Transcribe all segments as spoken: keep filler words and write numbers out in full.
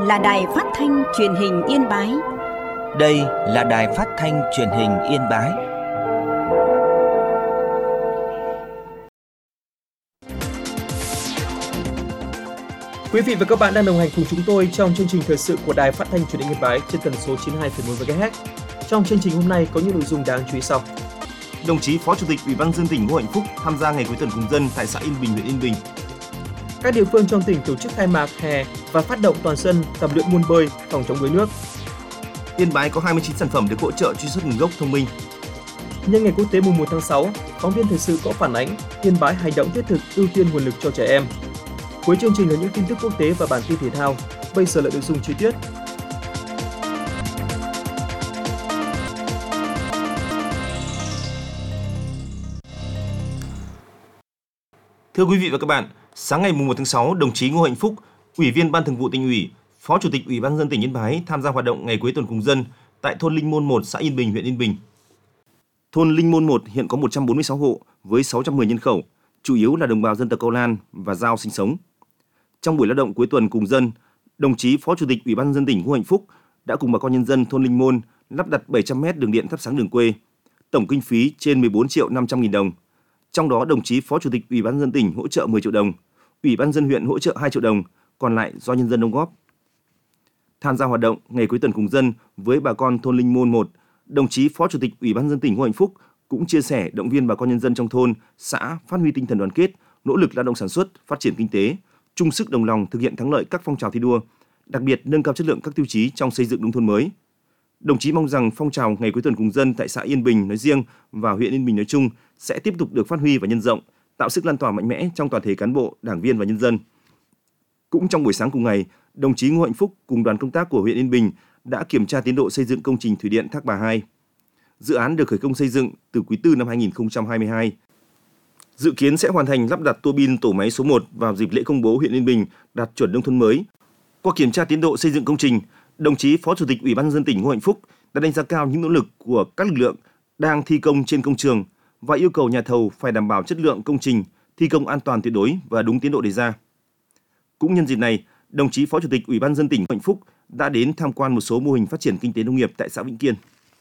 là Đài Phát thanh Truyền hình Yên Bái. Đây là Đài Phát thanh Truyền hình Yên Bái. Quý vị và các bạn đang đồng hành cùng chúng tôi trong chương trình thời sự của Đài Phát thanh Truyền hình Yên Bái trên tần số chín mươi hai phẩy một mê ga héc. Trong chương trình hôm nay có những nội dung đáng chú ý sau. Đồng chí Phó Chủ tịch Ủy ban nhân dân tỉnh Ngô Hạnh Phúc tham gia ngày cuối tuần cùng dân tại xã Yên Bình, huyện Yên Bình. Các địa phương trong tỉnh tổ chức khai mạc hè và phát động toàn dân tập luyện môn bơi phòng chống đuối nước. Yên Bái có hai mươi chín sản phẩm được hỗ trợ truy xuất nguồn gốc thông minh. Nhân ngày quốc tế mùng một tháng sáu, phóng viên thời sự có phản ánh Yên Bái hành động thiết thực ưu tiên nguồn lực cho trẻ em. Cuối chương trình là những tin tức quốc tế và bản tin thể thao. Bây giờ là nội dung chi tiết. Thưa quý vị và các bạn, sáng ngày mùng một tháng sáu, đồng chí Ngô Hạnh Phúc, Ủy viên Ban Thường vụ Tỉnh ủy, Phó Chủ tịch Ủy ban nhân dân tỉnh Yên Bái tham gia hoạt động ngày cuối tuần cùng dân tại thôn Linh Môn một, xã Yên Bình, huyện Yên Bình. Thôn Linh Môn một hiện có một trăm bốn mươi sáu hộ với sáu trăm mười nhân khẩu, chủ yếu là đồng bào dân tộc Câu Lan và Dao sinh sống. Trong buổi lao động cuối tuần cùng dân, đồng chí Phó Chủ tịch Ủy ban nhân dân tỉnh Ngô Hạnh Phúc đã cùng bà con nhân dân thôn Linh Môn lắp đặt bảy trăm mét đường điện thắp sáng đường quê, tổng kinh phí trên mười bốn triệu năm trăm nghìn đồng. Trong đó, đồng chí Phó Chủ tịch Ủy ban nhân dân tỉnh hỗ trợ mười triệu đồng, Ủy ban nhân dân huyện hỗ trợ hai triệu đồng, còn lại do nhân dân đóng góp. Tham gia hoạt động ngày cuối tuần cùng dân với bà con thôn Linh Môn một, đồng chí Phó Chủ tịch Ủy ban nhân dân tỉnh Ngô Hạnh Phúc cũng chia sẻ động viên bà con nhân dân trong thôn, xã phát huy tinh thần đoàn kết, nỗ lực lao động sản xuất, phát triển kinh tế, chung sức đồng lòng thực hiện thắng lợi các phong trào thi đua, đặc biệt nâng cao chất lượng các tiêu chí trong xây dựng nông thôn mới. Đồng chí mong rằng phong trào ngày cuối tuần cùng dân tại xã Yên Bình nói riêng và huyện Yên Bình nói chung sẽ tiếp tục được phát huy và nhân rộng, tạo sức lan tỏa mạnh mẽ trong toàn thể cán bộ, đảng viên và nhân dân. Cũng trong buổi sáng cùng ngày, đồng chí Ngô Hạnh Phúc cùng đoàn công tác của huyện Yên Bình đã kiểm tra tiến độ xây dựng công trình thủy điện Thác Bà hai. Dự án được khởi công xây dựng từ quý tư năm hai nghìn không trăm hai mươi hai. Dự kiến sẽ hoàn thành lắp đặt tua bin tổ máy số một vào dịp lễ công bố huyện Yên Bình đạt chuẩn nông thôn mới. Qua kiểm tra tiến độ xây dựng công trình, đồng chí Phó Chủ tịch Ủy ban nhân dân tỉnh Ngô Hạnh Phúc đã đánh giá cao những nỗ lực của các lực lượng đang thi công trên công trường và yêu cầu nhà thầu phải đảm bảo chất lượng công trình, thi công an toàn tuyệt đối và đúng tiến độ đề ra. Cũng nhân dịp này, đồng chí Phó Chủ tịch Ủy ban nhân dân tỉnh Ngô Hạnh Phúc đã đến tham quan một số mô hình phát triển kinh tế nông nghiệp tại xã Vĩnh Kiên.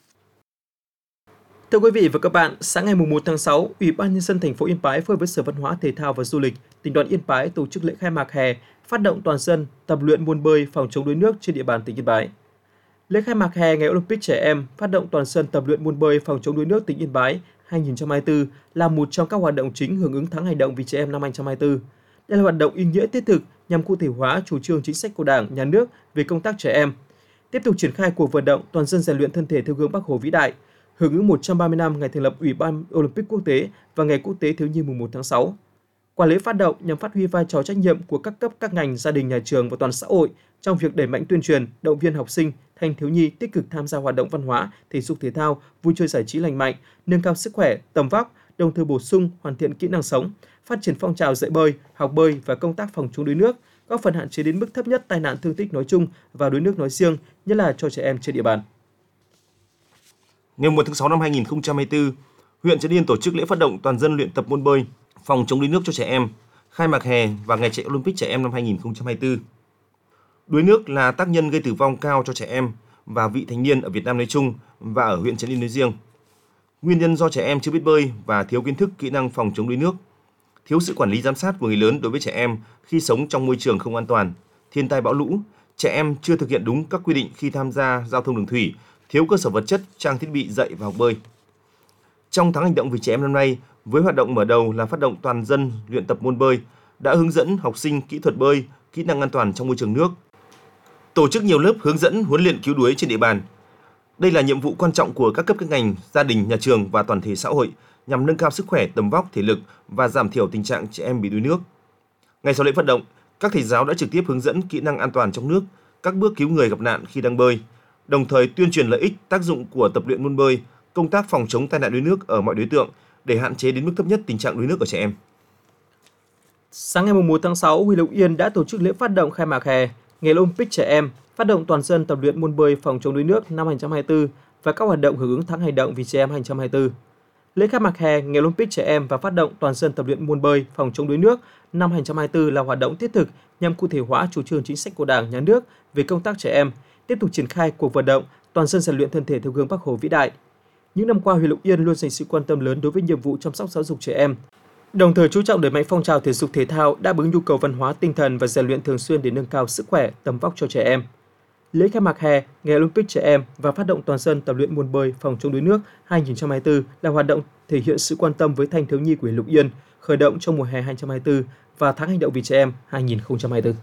Thưa quý vị và các bạn, sáng ngày mùng một tháng sáu, Ủy ban nhân dân thành phố Yên Bái phối hợp với Sở Văn hóa Thể thao và Du lịch, Tỉnh đoàn Yên Bái tổ chức lễ khai mạc hè, phát động toàn dân tập luyện môn bơi phòng chống đuối nước trên địa bàn tỉnh Yên Bái. Lễ khai mạc hè ngày Olympic trẻ em, phát động toàn dân tập luyện môn bơi phòng chống đuối nước tỉnh Yên Bái hai nghìn không trăm hai mươi tư là một trong các hoạt động chính hưởng ứng tháng hành động vì trẻ em năm hai nghìn không trăm hai mươi tư. Đây là hoạt động ý nghĩa thiết thực nhằm cụ thể hóa chủ trương chính sách của Đảng, Nhà nước về công tác trẻ em. Tiếp tục triển khai cuộc vận động toàn dân rèn luyện thân thể theo gương Bác Hồ vĩ đại, hưởng ứng một trăm ba mươi năm ngày thành lập Ủy ban Olympic quốc tế và Ngày quốc tế thiếu nhi mùng một tháng sáu. Qua lễ phát động nhằm phát huy vai trò trách nhiệm của các cấp, các ngành, gia đình, nhà trường và toàn xã hội trong việc đẩy mạnh tuyên truyền, động viên học sinh, thanh thiếu nhi tích cực tham gia hoạt động văn hóa, thể dục thể thao, vui chơi giải trí lành mạnh, nâng cao sức khỏe, tầm vóc, đồng thời bổ sung, hoàn thiện kỹ năng sống, phát triển phong trào dạy bơi, học bơi và công tác phòng chống đuối nước, góp phần hạn chế đến mức thấp nhất tai nạn thương tích nói chung và đuối nước nói riêng, nhất là cho trẻ em trên địa bàn. Ngày mùng một tháng sáu năm hai nghìn không trăm hai mươi tư, huyện Trấn Yên tổ chức lễ phát động toàn dân luyện tập môn bơi, phòng chống đuối nước cho trẻ em, khai mạc hè và ngày chạy Olympic trẻ em năm hai nghìn không trăm hai mươi tư. Đuối nước là tác nhân gây tử vong cao cho trẻ em và vị thành niên ở Việt Nam nói chung và ở huyện Trấn Yên nói riêng. Nguyên nhân do trẻ em chưa biết bơi và thiếu kiến thức kỹ năng phòng chống đuối nước, thiếu sự quản lý giám sát của người lớn đối với trẻ em khi sống trong môi trường không an toàn, thiên tai bão lũ, trẻ em chưa thực hiện đúng các quy định khi tham gia giao thông đường thủy, thiếu cơ sở vật chất, trang thiết bị dạy và học bơi. Trong tháng hành động vì trẻ em năm nay, với hoạt động mở đầu là phát động toàn dân luyện tập môn bơi, đã hướng dẫn học sinh kỹ thuật bơi, kỹ năng an toàn trong môi trường nước, tổ chức nhiều lớp hướng dẫn huấn luyện cứu đuối trên địa bàn. Đây là nhiệm vụ quan trọng của các cấp các ngành, gia đình, nhà trường và toàn thể xã hội nhằm nâng cao sức khỏe, tầm vóc, thể lực và giảm thiểu tình trạng trẻ em bị đuối nước. Ngay sau lễ phát động, các thầy giáo đã trực tiếp hướng dẫn kỹ năng an toàn trong nước, các bước cứu người gặp nạn khi đang bơi, đồng thời tuyên truyền lợi ích, tác dụng của tập luyện môn bơi, công tác phòng chống tai nạn đuối nước ở mọi đối tượng để hạn chế đến mức thấp nhất tình trạng đuối nước ở trẻ em. Sáng ngày mùng một tháng sáu, huyện Lục Yên đã tổ chức lễ phát động khai mạc hè, ngày Olympic trẻ em, phát động toàn dân tập luyện môn bơi phòng chống đuối nước năm hai nghìn không trăm hai mươi tư và các hoạt động hưởng ứng tháng hành động vì trẻ em hai nghìn không trăm hai mươi tư. Lễ khai mạc hè Ngày Olympic trẻ em và phát động toàn dân tập luyện môn bơi phòng chống đuối nước năm hai không hai tư là hoạt động thiết thực nhằm cụ thể hóa chủ trương chính sách của Đảng, Nhà nước về công tác trẻ em, tiếp tục triển khai cuộc vận động toàn dân rèn luyện thân thể theo gương Bác Hồ vĩ đại. Những năm qua, huyện Lục Yên luôn dành sự quan tâm lớn đối với nhiệm vụ chăm sóc giáo dục trẻ em, đồng thời chú trọng đẩy mạnh phong trào thể dục thể thao đáp ứng nhu cầu văn hóa tinh thần và rèn luyện thường xuyên để nâng cao sức khỏe, tầm vóc cho trẻ em. Lễ khai mạc hè Ngày Olympic trẻ em và phát động toàn dân tập luyện môn bơi phòng chống đuối nước hai không hai tư là hoạt động thể hiện sự quan tâm với thanh thiếu nhi của huyện Lục Yên, khởi động trong mùa hè hai không hai tư và tháng hành động vì trẻ em hai không hai tư.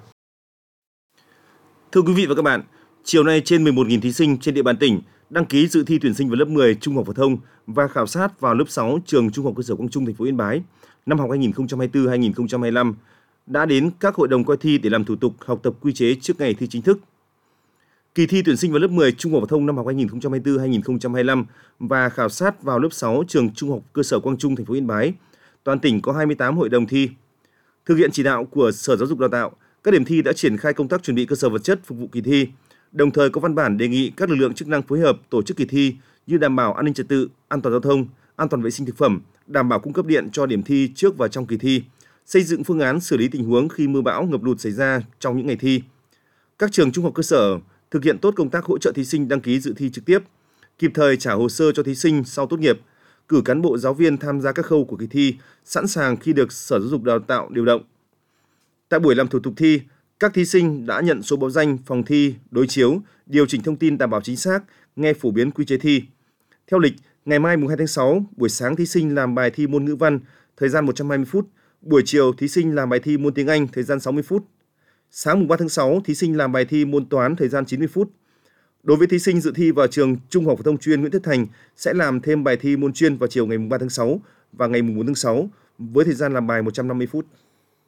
Thưa quý vị và các bạn, chiều nay trên mười một nghìn thí sinh trên địa bàn tỉnh đăng ký dự thi tuyển sinh vào lớp mười trung học phổ thông và khảo sát vào lớp sáu trường Trung học cơ sở Quang Trung thành phố Yên Bái năm học hai không hai tư hai không hai lăm đã đến các hội đồng coi thi để làm thủ tục học tập quy chế trước ngày thi chính thức. Kỳ thi tuyển sinh vào lớp mười trung học phổ thông năm học hai không hai tư hai không hai lăm và khảo sát vào lớp sáu trường Trung học cơ sở Quang Trung thành phố Yên Bái, toàn tỉnh có hai mươi tám hội đồng thi. Thực hiện chỉ đạo của Sở Giáo dục Đào tạo, các điểm thi đã triển khai công tác chuẩn bị cơ sở vật chất phục vụ kỳ thi, đồng thời có văn bản đề nghị các lực lượng chức năng phối hợp tổ chức kỳ thi như đảm bảo an ninh trật tự, an toàn giao thông, an toàn vệ sinh thực phẩm, đảm bảo cung cấp điện cho điểm thi trước và trong kỳ thi, xây dựng phương án xử lý tình huống khi mưa bão ngập lụt xảy ra trong những ngày thi. Các trường trung học cơ sở thực hiện tốt công tác hỗ trợ thí sinh đăng ký dự thi trực tiếp, kịp thời trả hồ sơ cho thí sinh sau tốt nghiệp, cử cán bộ giáo viên tham gia các khâu của kỳ thi, sẵn sàng khi được Sở Giáo dục Đào tạo điều động. Tại buổi làm thủ tục thi, các thí sinh đã nhận số báo danh, phòng thi, đối chiếu, điều chỉnh thông tin đảm bảo chính xác, nghe phổ biến quy chế thi. Theo lịch, ngày mai mùng hai tháng sáu, buổi sáng thí sinh làm bài thi môn ngữ văn, thời gian một trăm hai mươi phút, buổi chiều thí sinh làm bài thi môn tiếng Anh, thời gian sáu mươi phút. Sáng mùng ba tháng sáu, thí sinh làm bài thi môn toán, thời gian chín mươi phút. Đối với thí sinh dự thi vào trường Trung học phổ thông chuyên Nguyễn Tất Thành sẽ làm thêm bài thi môn chuyên vào chiều ngày mùng ba tháng sáu và ngày mùng bốn tháng sáu với thời gian làm bài một trăm năm mươi phút.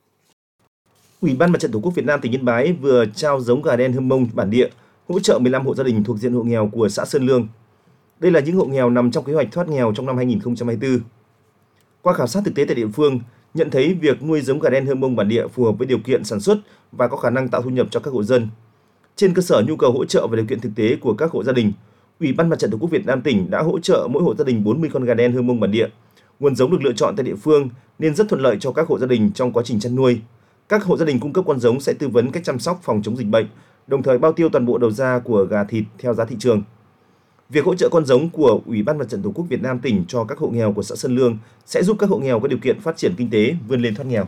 Ủy ban Mặt trận Tổ quốc Việt Nam tỉnh Yên Bái vừa trao giống gà đen Hơm Mông bản địa hỗ trợ mười lăm hộ gia đình thuộc diện hộ nghèo của xã Sơn Lương. Đây là những hộ nghèo nằm trong kế hoạch thoát nghèo trong năm hai không hai tư. Qua khảo sát thực tế tại địa phương, nhận thấy việc nuôi giống gà đen Hơm Mông bản địa phù hợp với điều kiện sản xuất và có khả năng tạo thu nhập cho các hộ dân. Trên cơ sở nhu cầu hỗ trợ và điều kiện thực tế của các hộ gia đình, Ủy ban Mặt trận Tổ quốc Việt Nam tỉnh đã hỗ trợ mỗi hộ gia đình bốn mươi con gà đen Hơm Mông bản địa. Nguồn giống được lựa chọn tại địa phương nên rất thuận lợi cho các hộ gia đình trong quá trình chăn nuôi. Các hộ gia đình cung cấp con giống sẽ tư vấn cách chăm sóc phòng chống dịch bệnh, đồng thời bao tiêu toàn bộ đầu ra của gà thịt theo giá thị trường. Việc hỗ trợ con giống của Ủy ban Mặt trận Tổ quốc Việt Nam tỉnh cho các hộ nghèo của xã Sơn Lương sẽ giúp các hộ nghèo có điều kiện phát triển kinh tế, vươn lên thoát nghèo.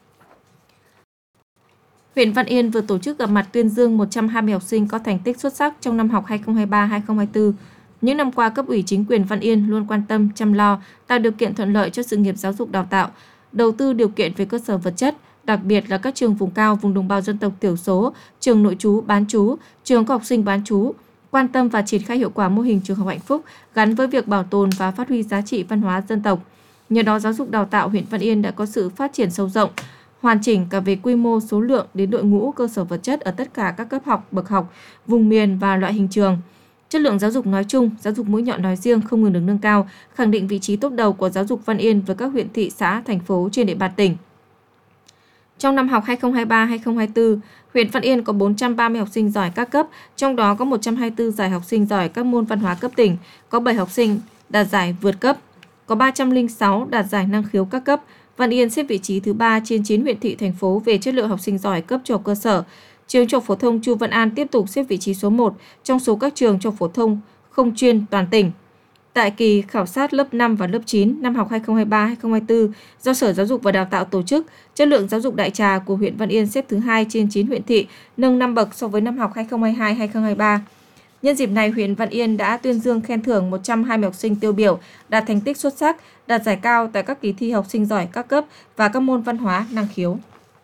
Huyện Văn Yên vừa tổ chức gặp mặt tuyên dương một trăm hai mươi học sinh có thành tích xuất sắc trong năm học hai không hai ba hai không hai tư. Những năm qua, cấp ủy chính quyền Văn Yên luôn quan tâm, chăm lo, tạo điều kiện thuận lợi cho sự nghiệp giáo dục đào tạo, đầu tư điều kiện về cơ sở vật chất, đặc biệt là các trường vùng cao, vùng đồng bào dân tộc thiểu số, trường nội trú, bán trú, trường có học sinh bán trú, quan tâm và triển khai hiệu quả mô hình trường học hạnh phúc gắn với việc bảo tồn và phát huy giá trị văn hóa dân tộc. Nhờ đó, giáo dục đào tạo huyện Văn Yên đã có sự phát triển sâu rộng, hoàn chỉnh cả về quy mô, số lượng đến đội ngũ, cơ sở vật chất ở tất cả các cấp học, bậc học, vùng miền và loại hình trường. Chất lượng giáo dục nói chung, giáo dục mũi nhọn nói riêng không ngừng được nâng cao, khẳng định vị trí top đầu của giáo dục Văn Yên với các huyện, thị, xã, thành phố trên địa bàn tỉnh. Trong năm học hai không hai ba hai không hai tư, huyện Văn Yên có bốn trăm ba mươi học sinh giỏi các cấp, trong đó có một trăm hai mươi tư giải học sinh giỏi các môn văn hóa cấp tỉnh, có bảy học sinh đạt giải vượt cấp, có ba trăm lẻ sáu đạt giải năng khiếu các cấp. Văn Yên xếp vị trí thứ ba trên chín huyện thị thành phố về chất lượng học sinh giỏi cấp trung học cơ sở. Trường Trung học phổ thông Chu Văn An tiếp tục xếp vị trí số một trong số các trường trung học phổ thông không chuyên toàn tỉnh. Tại kỳ khảo sát lớp năm và lớp chín năm học hai không hai ba hai không hai tư do Sở Giáo dục và Đào tạo tổ chức, chất lượng giáo dục đại trà của huyện Văn Yên xếp thứ hai trên chín huyện thị, nâng năm bậc so với năm học hai không hai hai hai không hai ba. Nhân dịp này, huyện Văn Yên đã tuyên dương khen thưởng một trăm hai mươi học sinh tiêu biểu đạt thành tích xuất sắc, đạt giải cao tại các kỳ thi học sinh giỏi các cấp và các môn văn hóa năng khiếu.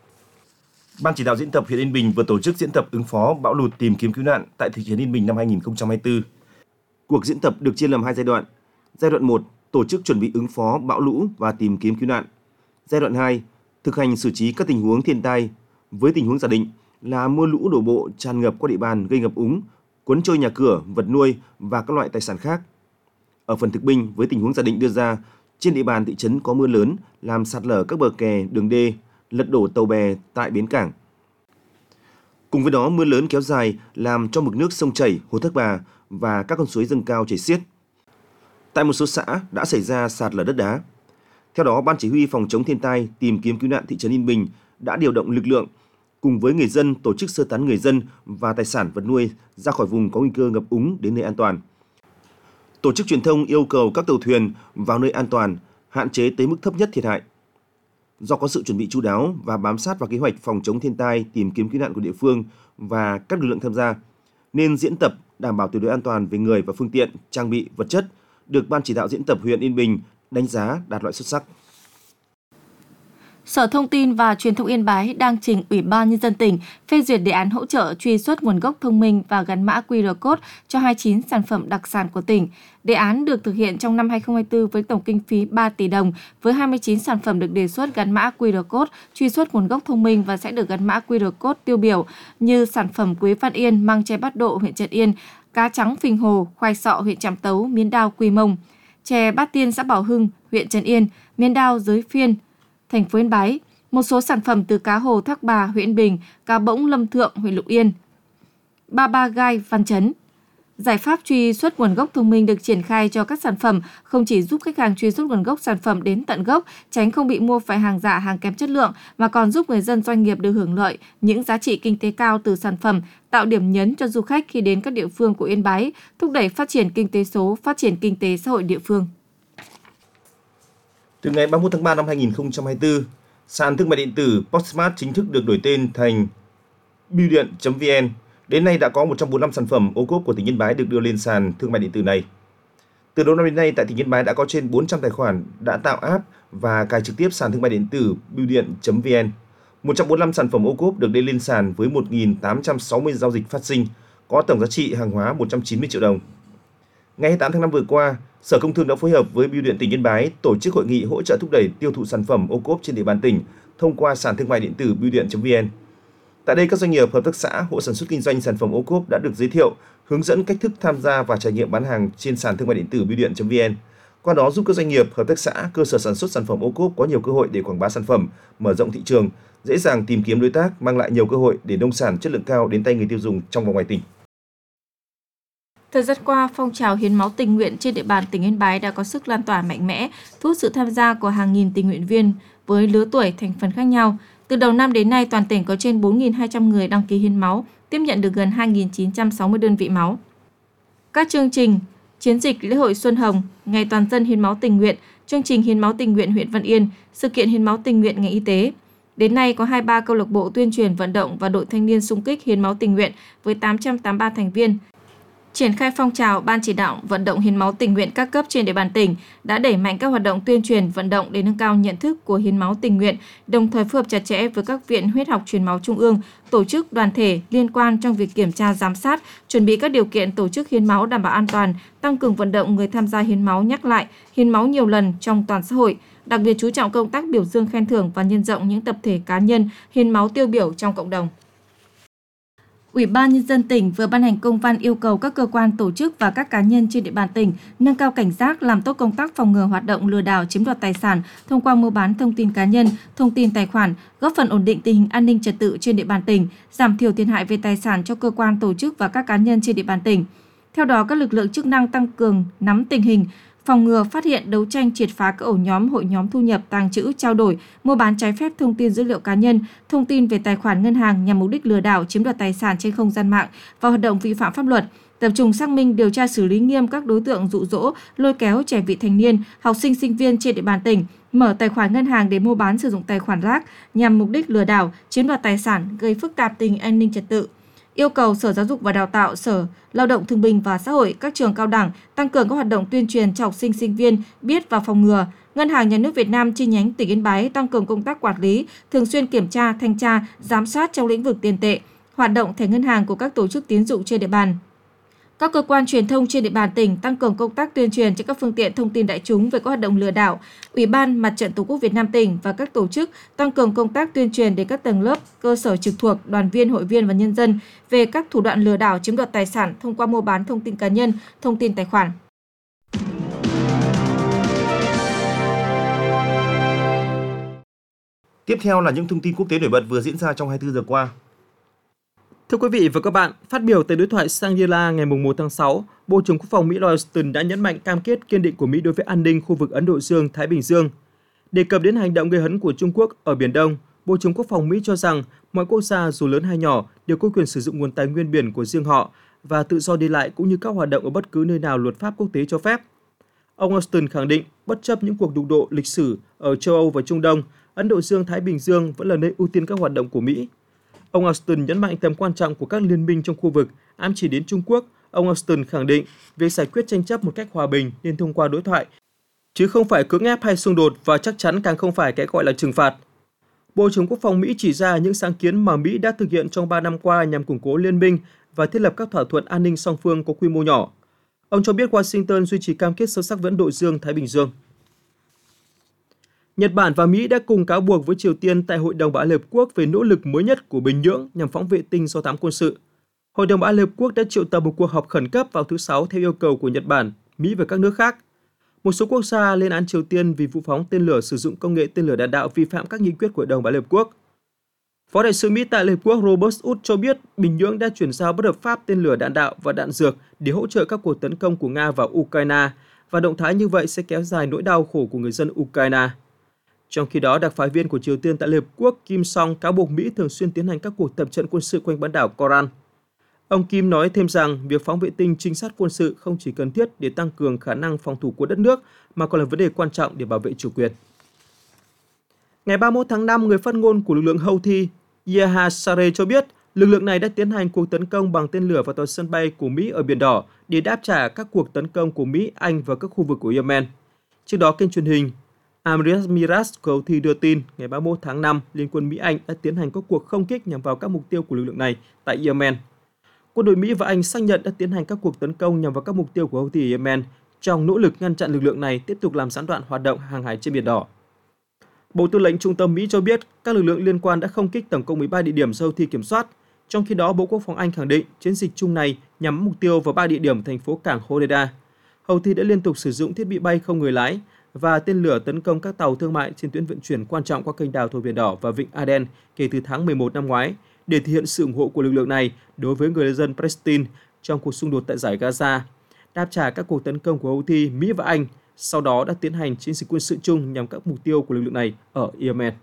Ban chỉ đạo diễn tập huyện Yên Bình vừa tổ chức diễn tập ứng phó bão lụt tìm kiếm cứu nạn tại thị trấn Yên Bình năm hai không hai tư. Cuộc diễn tập được chia làm hai giai đoạn. Giai đoạn một, tổ chức chuẩn bị ứng phó bão lũ và tìm kiếm cứu nạn. Giai đoạn hai, thực hành xử trí các tình huống thiên tai với tình huống giả định là mưa lũ đổ bộ tràn ngập qua địa bàn gây ngập úng, cuốn trôi nhà cửa, vật nuôi và các loại tài sản khác. Ở phần thực binh với tình huống giả định đưa ra, trên địa bàn thị trấn có mưa lớn làm sạt lở các bờ kè, đường đê, lật đổ tàu bè tại bến cảng. Cùng với đó, mưa lớn kéo dài làm cho mực nước sông chảy, hồ Thác Bà và các con suối dâng cao chảy xiết. Tại một số xã đã xảy ra sạt lở đất đá. Theo đó, Ban Chỉ huy Phòng chống thiên tai, tìm kiếm cứu nạn thị trấn Yên Bình đã điều động lực lượng cùng với người dân tổ chức sơ tán người dân và tài sản vật nuôi ra khỏi vùng có nguy cơ ngập úng đến nơi an toàn. Tổ chức truyền thông yêu cầu các tàu thuyền vào nơi an toàn, hạn chế tới mức thấp nhất thiệt hại. Do có sự chuẩn bị chu đáo và bám sát vào kế hoạch phòng chống thiên tai, tìm kiếm cứu nạn của địa phương và các lực lượng tham gia, nên diễn tập đảm bảo tuyệt đối an toàn về người và phương tiện, trang bị, vật chất được Ban chỉ đạo diễn tập huyện Yên Bình đánh giá đạt loại xuất sắc. Sở Thông tin và Truyền thông Yên Bái đang trình Ủy ban Nhân dân tỉnh phê duyệt đề án hỗ trợ truy xuất nguồn gốc thông minh và gắn mã quy rờ code cho hai mươi chín sản phẩm đặc sản của tỉnh. Đề án được thực hiện trong năm hai không hai tư với tổng kinh phí ba tỷ đồng, với hai mươi chín sản phẩm được đề xuất gắn mã quy rờ code, truy xuất nguồn gốc thông minh và sẽ được gắn mã quy rờ code tiêu biểu như sản phẩm quế Văn Yên, măng tre Bát Độ, huyện Trần Yên, cá trắng Phình Hồ, khoai sọ, huyện Trạm Tấu, miến đao Quy Mông, chè Bát Tiên, xã Bảo Hưng, huyện Trần Yên, miến đao Giới Phiên, thành phố Yên Bái, một số sản phẩm từ cá hồ Thác Bà, huyện Yên Bình, cá bỗng Lâm Thượng, huyện Lục Yên, ba ba gai Văn Chấn. Giải pháp truy xuất nguồn gốc thông minh được triển khai cho các sản phẩm không chỉ giúp khách hàng truy xuất nguồn gốc sản phẩm đến tận gốc, tránh không bị mua phải hàng giả, hàng kém chất lượng, mà còn giúp người dân doanh nghiệp được hưởng lợi những giá trị kinh tế cao từ sản phẩm, tạo điểm nhấn cho du khách khi đến các địa phương của Yên Bái, thúc đẩy phát triển kinh tế số, phát triển kinh tế xã hội địa phương. Từ ngày ba mươi mốt tháng ba năm hai nghìn không trăm hai mươi tư, sàn thương mại điện tử Postmart chính thức được đổi tên thành bưu điện chấm vn. Đến nay đã có một trăm bốn mươi lăm sản phẩm ô cốp của tỉnh Yên Bái được đưa lên sàn thương mại điện tử này. Từ đầu năm đến nay, tại tỉnh Yên Bái đã có trên bốn trăm tài khoản đã tạo app và cài trực tiếp sàn thương mại điện tử bưu điện chấm vn. một trăm bốn mươi lăm sản phẩm ô cốp được đưa lên sàn với một nghìn tám trăm sáu mươi giao dịch phát sinh, có tổng giá trị hàng hóa một trăm chín mươi triệu đồng. Ngày hai mươi tám tháng năm vừa qua, Sở Công Thương đã phối hợp với Bưu điện tỉnh Yên Bái tổ chức hội nghị hỗ trợ thúc đẩy tiêu thụ sản phẩm ô cốp trên địa bàn tỉnh thông qua sàn thương mại điện tử bưu điện chấm vn. Tại đây, các doanh nghiệp, hợp tác xã, hộ sản xuất kinh doanh sản phẩm ô cốp đã được giới thiệu, hướng dẫn cách thức tham gia và trải nghiệm bán hàng trên sàn thương mại điện tử bưu điện chấm vn. Qua đó giúp các doanh nghiệp, hợp tác xã, cơ sở sản xuất sản phẩm ô cốp có nhiều cơ hội để quảng bá sản phẩm, mở rộng thị trường, dễ dàng tìm kiếm đối tác, mang lại nhiều cơ hội để nông sản chất lượng cao đến tay người tiêu dùng trong và ngoài tỉnh. Thời gian qua, phong trào hiến máu tình nguyện trên địa bàn tỉnh Yên Bái đã có sức lan tỏa mạnh mẽ, thu hút sự tham gia của hàng nghìn tình nguyện viên với lứa tuổi, thành phần khác nhau. Từ đầu năm đến nay, toàn tỉnh có trên bốn nghìn hai trăm người đăng ký hiến máu, tiếp nhận được gần hai nghìn chín trăm sáu mươi đơn vị máu. Các chương trình, chiến dịch lễ hội Xuân Hồng, Ngày toàn dân hiến máu tình nguyện, chương trình hiến máu tình nguyện huyện Văn Yên, sự kiện hiến máu tình nguyện ngành y tế. Đến nay có hai mươi ba câu lạc bộ tuyên truyền vận động và đội thanh niên xung kích hiến máu tình nguyện với tám trăm tám mươi ba thành viên. Triển khai phong trào, Ban chỉ đạo vận động hiến máu tình nguyện các cấp trên địa bàn tỉnh đã đẩy mạnh các hoạt động tuyên truyền vận động để nâng cao nhận thức của hiến máu tình nguyện, đồng thời phối hợp chặt chẽ với các viện huyết học truyền máu trung ương, tổ chức đoàn thể liên quan trong việc kiểm tra giám sát, chuẩn bị các điều kiện tổ chức hiến máu đảm bảo an toàn, tăng cường vận động người tham gia hiến máu nhắc lại, hiến máu nhiều lần trong toàn xã hội, đặc biệt chú trọng công tác biểu dương khen thưởng và nhân rộng những tập thể cá nhân hiến máu tiêu biểu trong cộng đồng. Ủy ban Nhân dân tỉnh vừa ban hành công văn yêu cầu các cơ quan, tổ chức và các cá nhân trên địa bàn tỉnh nâng cao cảnh giác, làm tốt công tác phòng ngừa hoạt động lừa đảo chiếm đoạt tài sản thông qua mua bán thông tin cá nhân, thông tin tài khoản, góp phần ổn định tình hình an ninh trật tự trên địa bàn tỉnh, giảm thiểu thiệt hại về tài sản cho cơ quan, tổ chức và các cá nhân trên địa bàn tỉnh. Theo đó, các lực lượng chức năng tăng cường nắm tình hình, phòng ngừa, phát hiện, đấu tranh, triệt phá các ổ nhóm, hội nhóm thu nhập, tàng trữ, trao đổi, mua bán trái phép thông tin dữ liệu cá nhân, thông tin về tài khoản ngân hàng nhằm mục đích lừa đảo, chiếm đoạt tài sản trên không gian mạng và hoạt động vi phạm pháp luật. Tập trung xác minh, điều tra, xử lý nghiêm các đối tượng dụ dỗ, lôi kéo trẻ vị thành niên, học sinh, sinh viên trên địa bàn tỉnh mở tài khoản ngân hàng để mua bán, sử dụng tài khoản rác nhằm mục đích lừa đảo, chiếm đoạt tài sản, gây phức tạp tình an ninh trật tự. Yêu cầu Sở Giáo dục và Đào tạo, Sở Lao động Thương binh và Xã hội, các trường cao đẳng tăng cường các hoạt động tuyên truyền cho học sinh, sinh viên biết và phòng ngừa. Ngân hàng Nhà nước Việt Nam chi nhánh tỉnh Yên Bái tăng cường công tác quản lý, thường xuyên kiểm tra, thanh tra, giám sát trong lĩnh vực tiền tệ, hoạt động thẻ ngân hàng của các tổ chức tín dụng trên địa bàn. Các cơ quan truyền thông trên địa bàn tỉnh tăng cường công tác tuyên truyền trên các phương tiện thông tin đại chúng về các hoạt động lừa đảo. Ủy ban Mặt trận Tổ quốc Việt Nam tỉnh và các tổ chức tăng cường công tác tuyên truyền đến các tầng lớp, cơ sở trực thuộc, đoàn viên, hội viên và nhân dân về các thủ đoạn lừa đảo chiếm đoạt tài sản thông qua mua bán thông tin cá nhân, thông tin tài khoản. Tiếp theo là những thông tin quốc tế nổi bật vừa diễn ra trong hai mươi tư giờ qua. Thưa quý vị và các bạn, phát biểu tại đối thoại Shangri-La ngày mùng một tháng sáu, Bộ trưởng Quốc phòng Mỹ Lloyd Austin đã nhấn mạnh cam kết kiên định của Mỹ đối với an ninh khu vực Ấn Độ Dương-Thái Bình Dương. Đề cập đến hành động gây hấn của Trung Quốc ở Biển Đông, Bộ trưởng Quốc phòng Mỹ cho rằng mọi quốc gia dù lớn hay nhỏ đều có quyền sử dụng nguồn tài nguyên biển của riêng họ và tự do đi lại cũng như các hoạt động ở bất cứ nơi nào luật pháp quốc tế cho phép. Ông Austin khẳng định, bất chấp những cuộc đụng độ lịch sử ở châu Âu và Trung Đông, Ấn Độ Dương-Thái Bình Dương vẫn là nơi ưu tiên các hoạt động của Mỹ. Ông Austin nhấn mạnh tầm quan trọng của các liên minh trong khu vực, ám chỉ đến Trung Quốc. Ông Austin khẳng định việc giải quyết tranh chấp một cách hòa bình nên thông qua đối thoại, chứ không phải cưỡng ép hay xung đột và chắc chắn càng không phải cái gọi là trừng phạt. Bộ trưởng Quốc phòng Mỹ chỉ ra những sáng kiến mà Mỹ đã thực hiện trong ba năm qua nhằm củng cố liên minh và thiết lập các thỏa thuận an ninh song phương có quy mô nhỏ. Ông cho biết Washington duy trì cam kết sâu sắc với Ấn Độ Dương-Thái Bình Dương. Nhật Bản và Mỹ đã cùng cáo buộc với Triều Tiên tại Hội đồng Bảo an Liên Hợp Quốc về nỗ lực mới nhất của Bình Nhưỡng nhằm phóng vệ tinh do thám quân sự. Hội đồng Bảo an Liên Hợp Quốc đã triệu tập một cuộc họp khẩn cấp vào thứ Sáu theo yêu cầu của Nhật Bản, Mỹ và các nước khác. Một số quốc gia lên án Triều Tiên vì vụ phóng tên lửa sử dụng công nghệ tên lửa đạn đạo vi phạm các nghị quyết của Hội đồng Bảo an Liên Hợp Quốc. Phó đại sứ Mỹ tại Liên Hợp Quốc Robert Wood cho biết Bình Nhưỡng đã chuyển giao bất hợp pháp tên lửa đạn đạo và đạn dược để hỗ trợ các cuộc tấn công của Nga vào Ukraine, và động thái như vậy sẽ kéo dài nỗi đau khổ của người dân Ukraine. Trong khi đó, đặc phái viên của Triều Tiên tại Liên Hợp Quốc Kim Song cáo buộc Mỹ thường xuyên tiến hành các cuộc tập trận quân sự quanh bán đảo Koran. Ông Kim nói thêm rằng việc phóng vệ tinh trinh sát quân sự không chỉ cần thiết để tăng cường khả năng phòng thủ của đất nước mà còn là vấn đề quan trọng để bảo vệ chủ quyền. Ngày ba mươi mốt tháng năm, người phát ngôn của lực lượng Houthi Yahya Saree cho biết lực lượng này đã tiến hành cuộc tấn công bằng tên lửa vào tòa sân bay của Mỹ ở Biển Đỏ để đáp trả các cuộc tấn công của Mỹ, Anh và các khu vực của Yemen. Trước đó, kênh truyền hình Amirat của Houthi đưa tin ngày ba mươi mốt tháng năm, Liên quân Mỹ-Anh đã tiến hành các cuộc không kích nhằm vào các mục tiêu của lực lượng này tại Yemen. Quân đội Mỹ và Anh xác nhận đã tiến hành các cuộc tấn công nhằm vào các mục tiêu của Houthi ở Yemen trong nỗ lực ngăn chặn lực lượng này tiếp tục làm gián đoạn hoạt động hàng hải trên Biển Đỏ. Bộ Tư lệnh Trung tâm Mỹ cho biết các lực lượng liên quan đã không kích tổng cộng mười ba địa điểm do Houthi kiểm soát. Trong khi đó, Bộ Quốc phòng Anh khẳng định chiến dịch chung này nhắm mục tiêu vào ba địa điểm thành phố cảng Hodeida. Houthi đã liên tục sử dụng thiết bị bay không người lái và tên lửa tấn công các tàu thương mại trên tuyến vận chuyển quan trọng qua kênh đào thuộc Biển Đỏ và Vịnh Aden kể từ tháng mười một năm ngoái để thể hiện sự ủng hộ của lực lượng này đối với người dân Palestine trong cuộc xung đột tại Dải Gaza. Đáp trả các cuộc tấn công của Houthi, Mỹ và Anh sau đó đã tiến hành chiến dịch quân sự chung nhằm các mục tiêu của lực lượng này ở Yemen.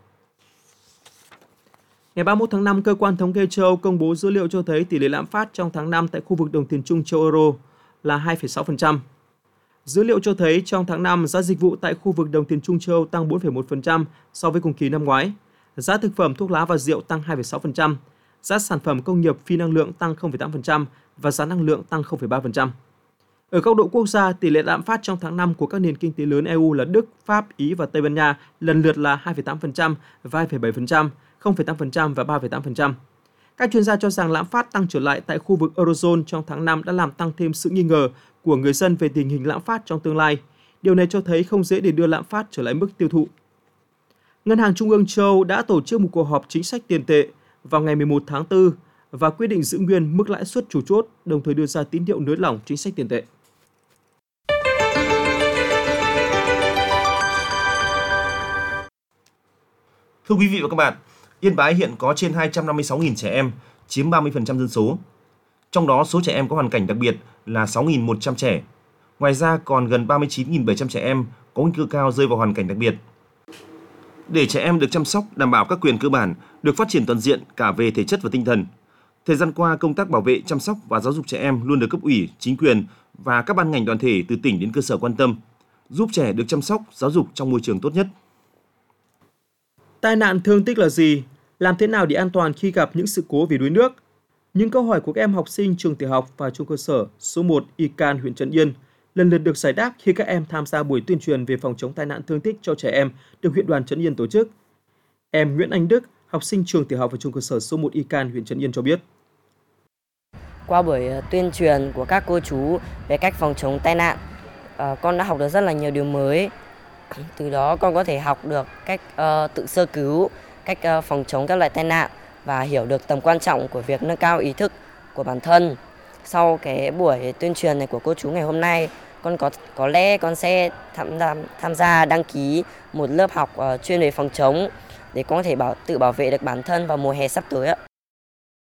Ngày ba mươi mốt tháng năm, Cơ quan Thống kê châu Âu công bố dữ liệu cho thấy tỷ lệ lạm phát trong tháng năm tại khu vực đồng tiền chung châu Euro là hai phẩy sáu phần trăm. Dữ liệu cho thấy trong tháng năm, giá dịch vụ tại khu vực đồng tiền chung châu Âu tăng bốn phẩy một phần trăm so với cùng kỳ năm ngoái. Giá thực phẩm, thuốc lá và rượu tăng hai phẩy sáu phần trăm. Giá sản phẩm công nghiệp phi năng lượng tăng không phẩy tám phần trăm và giá năng lượng tăng không phẩy ba phần trăm. Ở góc độ quốc gia, tỷ lệ lạm phát trong tháng năm của các nền kinh tế lớn e u là Đức, Pháp, Ý và Tây Ban Nha lần lượt là hai phẩy tám phần trăm và hai phẩy bảy phần trăm, không phẩy tám phần trăm và ba phẩy tám phần trăm. Các chuyên gia cho rằng lạm phát tăng trở lại tại khu vực Eurozone trong tháng năm đã làm tăng thêm sự nghi ngờ của người dân về tình hình lạm phát trong tương lai. Điều này cho thấy không dễ để đưa lạm phát trở lại mức tiêu thụ. Ngân hàng Trung ương châu Âu đã tổ chức một cuộc họp chính sách tiền tệ vào ngày mười một tháng tư và quyết định giữ nguyên mức lãi suất chủ chốt, đồng thời đưa ra tín hiệu nới lỏng chính sách tiền tệ. Thưa quý vị và các bạn, Yên Bái hiện có trên hai trăm năm mươi sáu nghìn trẻ em, chiếm ba mươi phần trăm dân số. Trong đó, số trẻ em có hoàn cảnh đặc biệt là sáu nghìn một trăm trẻ. Ngoài ra, còn gần ba mươi chín nghìn bảy trăm trẻ em có nguy cơ cao rơi vào hoàn cảnh đặc biệt. Để trẻ em được chăm sóc, đảm bảo các quyền cơ bản, được phát triển toàn diện cả về thể chất và tinh thần. Thời gian qua, công tác bảo vệ, chăm sóc và giáo dục trẻ em luôn được cấp ủy, chính quyền và các ban ngành đoàn thể từ tỉnh đến cơ sở quan tâm, giúp trẻ được chăm sóc, giáo dục trong môi trường tốt nhất. Tai nạn thương tích là gì? Làm thế nào để an toàn khi gặp những sự cố về đuối nước? Những câu hỏi của các em học sinh trường tiểu học và trung cơ sở số một Y Can huyện Trấn Yên lần lượt được giải đáp khi các em tham gia buổi tuyên truyền về phòng chống tai nạn thương tích cho trẻ em được huyện đoàn Trấn Yên tổ chức. Em Nguyễn Anh Đức, học sinh trường tiểu học và trung cơ sở số một Y Can huyện Trấn Yên cho biết. Qua buổi tuyên truyền của các cô chú về cách phòng chống tai nạn, con đã học được rất là nhiều điều mới. Từ đó con có thể học được cách uh, tự sơ cứu, cách uh, phòng chống các loại tai nạn và hiểu được tầm quan trọng của việc nâng cao ý thức của bản thân. Sau cái buổi tuyên truyền này của cô chú ngày hôm nay, con có có lẽ con sẽ tham gia, tham gia đăng ký một lớp học uh, chuyên về phòng chống để con có thể bảo, tự bảo vệ được bản thân vào mùa hè sắp tới ạ.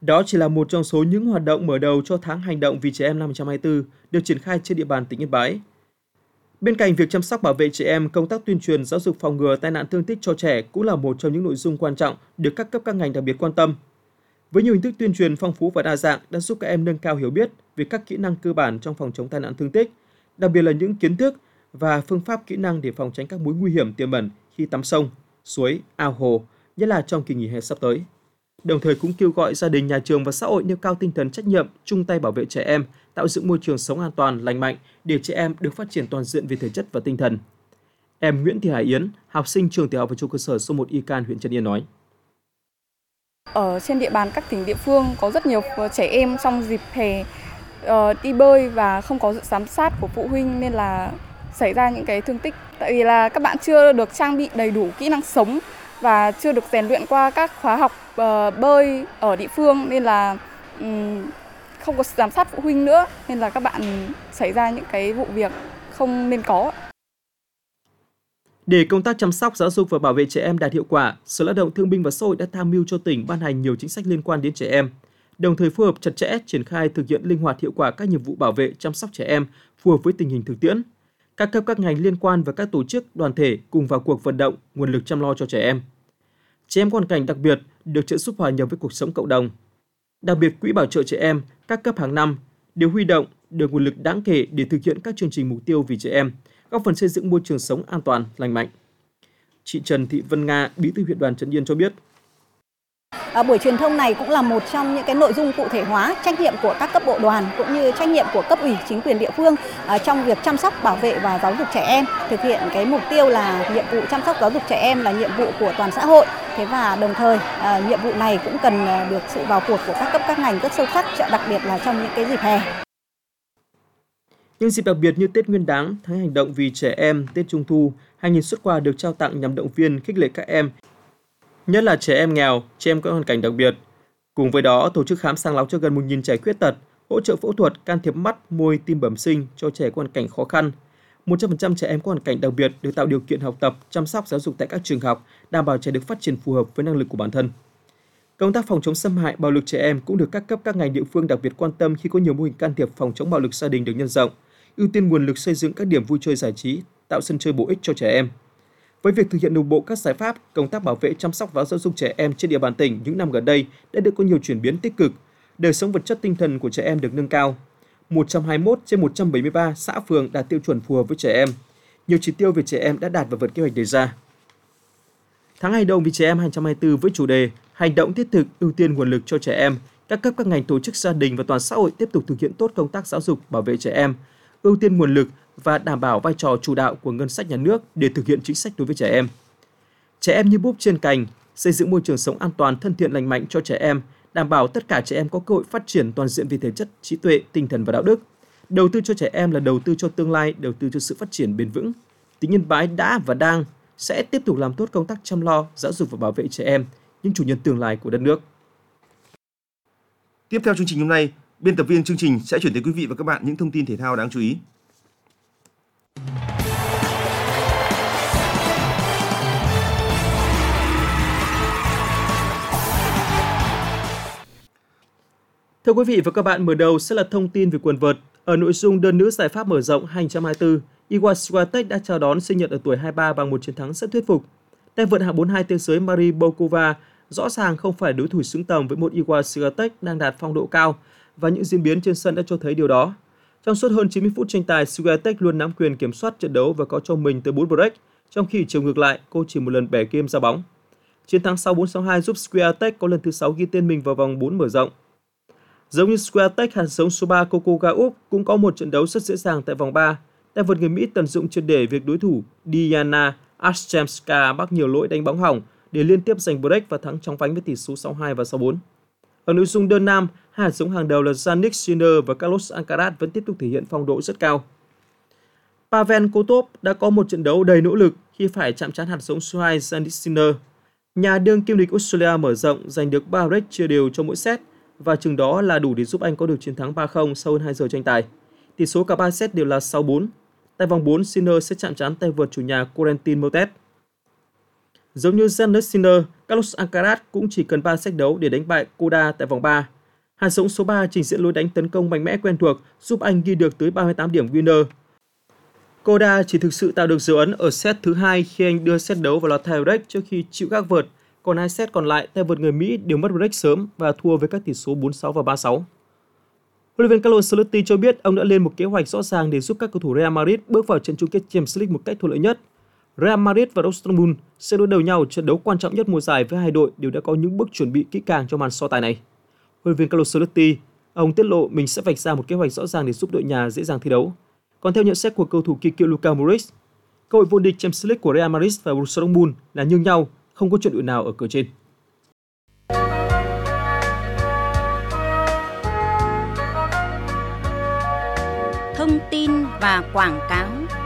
Đó chỉ là một trong số những hoạt động mở đầu cho tháng hành động vì trẻ em năm hai không hai tư được triển khai trên địa bàn tỉnh Yên Bái. Bên cạnh việc chăm sóc bảo vệ trẻ em, công tác tuyên truyền giáo dục phòng ngừa tai nạn thương tích cho trẻ cũng là một trong những nội dung quan trọng được các cấp các ngành đặc biệt quan tâm. Với nhiều hình thức tuyên truyền phong phú và đa dạng đã giúp các em nâng cao hiểu biết về các kỹ năng cơ bản trong phòng chống tai nạn thương tích, đặc biệt là những kiến thức và phương pháp kỹ năng để phòng tránh các mối nguy hiểm tiềm ẩn khi tắm sông, suối, ao hồ, nhất là trong kỳ nghỉ hè sắp tới. Đồng thời cũng kêu gọi gia đình, nhà trường và xã hội nêu cao tinh thần trách nhiệm, chung tay bảo vệ trẻ em, tạo dựng môi trường sống an toàn, lành mạnh để trẻ em được phát triển toàn diện về thể chất và tinh thần. Em Nguyễn Thị Hải Yến, học sinh trường tiểu học và trung cơ sở số một Y Can, huyện Trấn Yên nói: Ở trên địa bàn các tỉnh địa phương có rất nhiều trẻ em trong dịp hè uh, đi bơi và không có sự giám sát của phụ huynh nên là xảy ra những cái thương tích. Tại vì là các bạn chưa được trang bị đầy đủ kỹ năng sống và chưa được rèn luyện qua các khóa học uh, bơi ở địa phương nên là um, không có giám sát phụ huynh nữa nên là các bạn xảy ra những cái vụ việc không nên có. Để công tác chăm sóc, giáo dục và bảo vệ trẻ em đạt hiệu quả, Sở Lao động Thương binh và Xã hội đã tham mưu cho tỉnh ban hành nhiều chính sách liên quan đến trẻ em, đồng thời phối hợp chặt chẽ triển khai thực hiện linh hoạt hiệu quả các nhiệm vụ bảo vệ chăm sóc trẻ em phù hợp với tình hình thực tiễn. Các cấp các ngành liên quan và các tổ chức đoàn thể cùng vào cuộc vận động nguồn lực chăm lo cho trẻ em. Trẻ em có hoàn cảnh đặc biệt được trợ giúp hòa nhập với cuộc sống cộng đồng. Đặc biệt, Quỹ bảo trợ trẻ em các cấp hàng năm đều huy động được nguồn lực đáng kể để thực hiện các chương trình mục tiêu vì trẻ em, góp phần xây dựng môi trường sống an toàn, lành mạnh. Chị Trần Thị Vân Nga, Bí thư huyện đoàn Trấn Yên cho biết. À, buổi truyền thông này cũng là một trong những cái nội dung cụ thể hóa trách nhiệm của các cấp bộ đoàn cũng như trách nhiệm của cấp ủy chính quyền địa phương à, trong việc chăm sóc, bảo vệ và giáo dục trẻ em, thực hiện cái mục tiêu là nhiệm vụ chăm sóc giáo dục trẻ em là nhiệm vụ của toàn xã hội. Thế và đồng thời à, nhiệm vụ này cũng cần được sự vào cuộc của các cấp các ngành rất sâu sắc, đặc biệt là trong những cái dịp hè. Những dịp đặc biệt như Tết Nguyên đán, tháng hành động vì trẻ em, Tết Trung thu, hàng nghìn suất quà được trao tặng nhằm động viên, khích lệ các em, nhất là trẻ em nghèo, trẻ em có hoàn cảnh đặc biệt. Cùng với đó, tổ chức khám sàng lọc cho gần một nghìn trẻ khuyết tật, hỗ trợ phẫu thuật, can thiệp mắt, môi, tim bẩm sinh cho trẻ có hoàn cảnh khó khăn. một trăm phần trăm trẻ em có hoàn cảnh đặc biệt được tạo điều kiện học tập, chăm sóc, giáo dục tại các trường học, đảm bảo trẻ được phát triển phù hợp với năng lực của bản thân. Công tác phòng chống xâm hại, bạo lực trẻ em cũng được các cấp các ngành địa phương đặc biệt quan tâm khi có nhiều mô hình can thiệp phòng chống bạo lực gia đình được nhân rộng, ưu tiên nguồn lực xây dựng các điểm vui chơi giải trí, tạo sân chơi bổ ích cho trẻ em. Với việc thực hiện đồng bộ các giải pháp, công tác bảo vệ, chăm sóc và giáo dục trẻ em trên địa bàn tỉnh những năm gần đây đã được có nhiều chuyển biến tích cực, đời sống vật chất tinh thần của trẻ em được nâng cao. một trăm hai mươi mốt trên một trăm bảy mươi ba xã phường đạt tiêu chuẩn phù hợp với trẻ em. Nhiều chỉ tiêu về trẻ em đã đạt và vượt kế hoạch đề ra. Tháng hành động vì trẻ em hai không hai tư với chủ đề Hành động thiết thực, ưu tiên nguồn lực cho trẻ em, các cấp các ngành, tổ chức, gia đình và toàn xã hội tiếp tục thực hiện tốt công tác giáo dục, bảo vệ trẻ em, ưu tiên nguồn lực và đảm bảo vai trò chủ đạo của ngân sách nhà nước để thực hiện chính sách đối với trẻ em. Trẻ em như búp trên cành, xây dựng môi trường sống an toàn, thân thiện, lành mạnh cho trẻ em, đảm bảo tất cả trẻ em có cơ hội phát triển toàn diện về thể chất, trí tuệ, tinh thần và đạo đức. Đầu tư cho trẻ em là đầu tư cho tương lai, đầu tư cho sự phát triển bền vững. Tỉnh Yên Bái đã và đang sẽ tiếp tục làm tốt công tác chăm lo, giáo dục và bảo vệ trẻ em, những chủ nhân tương lai của đất nước. Tiếp theo chương trình hôm nay, biên tập viên chương trình sẽ chuyển tới quý vị và các bạn những thông tin thể thao đáng chú ý. Thưa quý vị và các bạn, mở đầu sẽ là thông tin về quần vợt. Ở nội dung đơn nữ giải Pháp mở rộng hai không hai tư, Iga Swiatek đã chào đón sinh nhật ở tuổi hai mươi ba bằng một chiến thắng rất thuyết phục. Tay vợt hạng bốn mươi hai thế giới Maria Bokova rõ ràng không phải đối thủ xứng tầm với một Iga Swiatek đang đạt phong độ cao và những diễn biến trên sân đã cho thấy điều đó. Trong suốt hơn chín mươi phút tranh tài, Swiatek luôn nắm quyền kiểm soát trận đấu và có cho mình tới bốn break, trong khi chiều ngược lại, cô chỉ một lần bẻ game ra bóng. Chiến thắng sáu bốn sáu hai giúp Swiatek có lần thứ sáu ghi tên mình vào vòng bốn mở rộng. Giống như Swiatek, hạt giống số ba Coco Gauff cũng có một trận đấu rất dễ dàng tại vòng ba. Tay vợt người Mỹ tận dụng triệt để việc đối thủ Diana Aschemska mắc nhiều lỗi đánh bóng hỏng để liên tiếp giành break và thắng chóng vánh với tỷ số sáu hai và sáu bốn. Ở nội dung đơn nam, hai hạt giống hàng đầu là Jannik Sinner và Carlos Alcaraz vẫn tiếp tục thể hiện phong độ rất cao. Pavel Kotov đã có một trận đấu đầy nỗ lực khi phải chạm trán hạt giống số hai Jannik Sinner. Nhà đương kim địch Australia mở rộng giành được ba break chia đều cho mỗi set và chừng đó là đủ để giúp anh có được chiến thắng ba không sau hơn hai giờ tranh tài. Tỷ số cả ba set đều là sáu bốn. Tại vòng bốn, Sinner sẽ chạm trán tay vợt chủ nhà Corentin Moutet. Giống như Jannik Sinner, Carlos Alcaraz cũng chỉ cần ba set đấu để đánh bại Korda tại vòng ba. Hạt giống số ba trình diễn lối đánh tấn công mạnh mẽ quen thuộc giúp anh ghi được tới ba mươi tám điểm winner. Korda chỉ thực sự tạo được dấu ấn ở set thứ hai khi anh đưa set đấu vào loạt tie break trước khi chịu gác vợt, còn hai set còn lại tay vợt người Mỹ đều mất break sớm và thua với các tỷ số bốn sáu và ba sáu. Huấn luyện viên Carlo Ancelotti cho biết ông đã lên một kế hoạch rõ ràng để giúp các cầu thủ Real Madrid bước vào trận chung kết Champions League một cách thuận lợi nhất. Real Madrid và Dortmund sẽ đối đầu nhau trận đấu quan trọng nhất mùa giải với hai đội đều đã có những bước chuẩn bị kỹ càng cho màn so tài này. Huấn luyện viên Carlo Ancelotti, ông tiết lộ mình sẽ vạch ra một kế hoạch rõ ràng để giúp đội nhà dễ dàng thi đấu. Còn theo nhận xét của cầu thủ kỳ cựu Luka Modric, cơ hội vô địch Champions League của Real Madrid và Borussia Dortmund là như nhau, không có chuyện đội nào ở cửa trên. Thông tin và quảng cáo.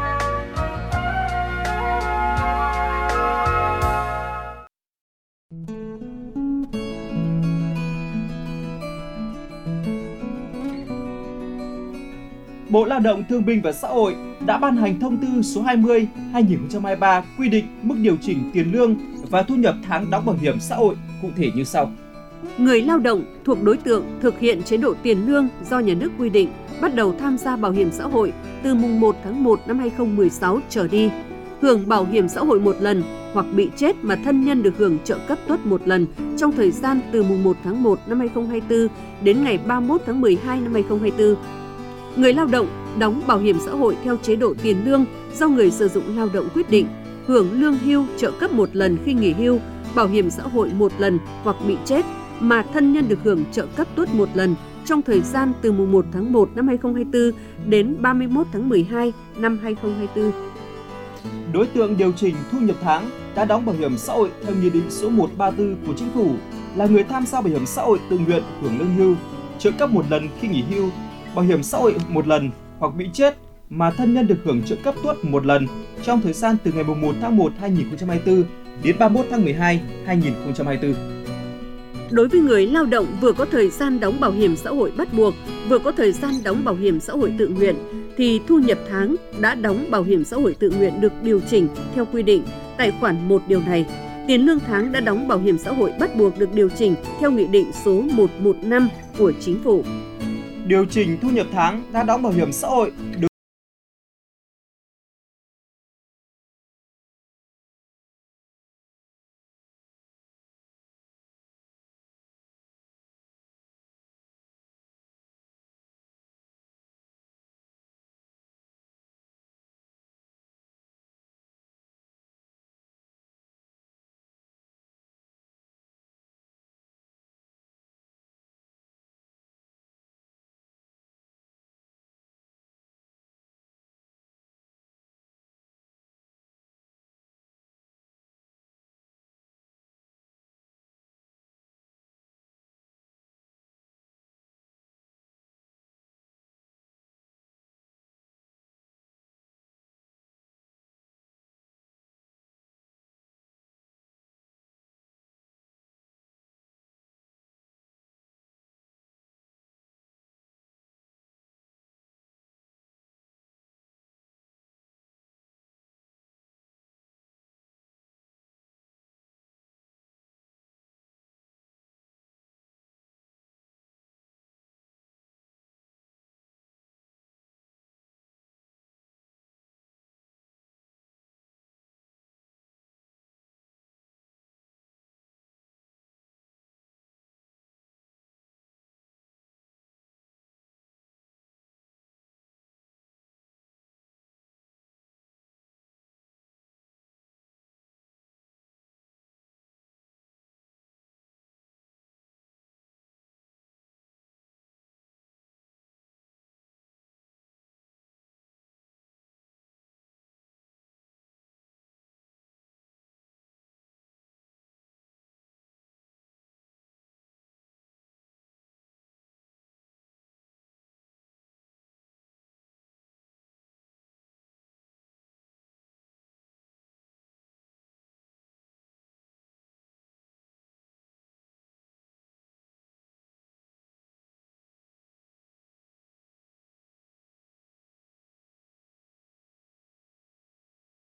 Bộ Lao động Thương binh và Xã hội đã ban hành thông tư số hai mươi trên hai nghìn không trăm hai mươi ba quy định mức điều chỉnh tiền lương và thu nhập tháng đóng bảo hiểm xã hội cụ thể như sau. Người lao động thuộc đối tượng thực hiện chế độ tiền lương do nhà nước quy định bắt đầu tham gia bảo hiểm xã hội từ mùng một tháng một năm hai nghìn không trăm mười sáu trở đi, hưởng bảo hiểm xã hội một lần hoặc bị chết mà thân nhân được hưởng trợ cấp tuất một lần trong thời gian từ mùng một tháng một năm hai nghìn không trăm hai mươi tư đến ngày ba mươi mốt tháng mười hai năm hai nghìn không trăm hai mươi tư. Người lao động đóng bảo hiểm xã hội theo chế độ tiền lương do người sử dụng lao động quyết định, hưởng lương hưu trợ cấp một lần khi nghỉ hưu, bảo hiểm xã hội một lần hoặc bị chết mà thân nhân được hưởng trợ cấp tuất một lần trong thời gian từ mùng một tháng một năm hai nghìn không trăm hai mươi tư đến ba mươi mốt tháng mười hai năm hai nghìn không trăm hai mươi tư. Đối tượng điều chỉnh thu nhập tháng đã đóng bảo hiểm xã hội theo Nghị định số một trăm ba mươi tư của Chính phủ là người tham gia bảo hiểm xã hội tự nguyện hưởng lương hưu, trợ cấp một lần khi nghỉ hưu, bảo hiểm xã hội một lần hoặc bị chết mà thân nhân được hưởng trợ cấp tuất một lần trong thời gian từ ngày mùng một tháng một năm hai nghìn không trăm hai mươi tư đến ba mươi mốt tháng mười hai năm hai nghìn không trăm hai mươi tư. Đối với người lao động vừa có thời gian đóng bảo hiểm xã hội bắt buộc, vừa có thời gian đóng bảo hiểm xã hội tự nguyện, thì thu nhập tháng đã đóng bảo hiểm xã hội tự nguyện được điều chỉnh theo quy định tại khoản một điều này. Tiền lương tháng đã đóng bảo hiểm xã hội bắt buộc được điều chỉnh theo Nghị định số một trăm mười lăm của Chính phủ. Điều chỉnh thu nhập tháng đã đóng bảo hiểm xã hội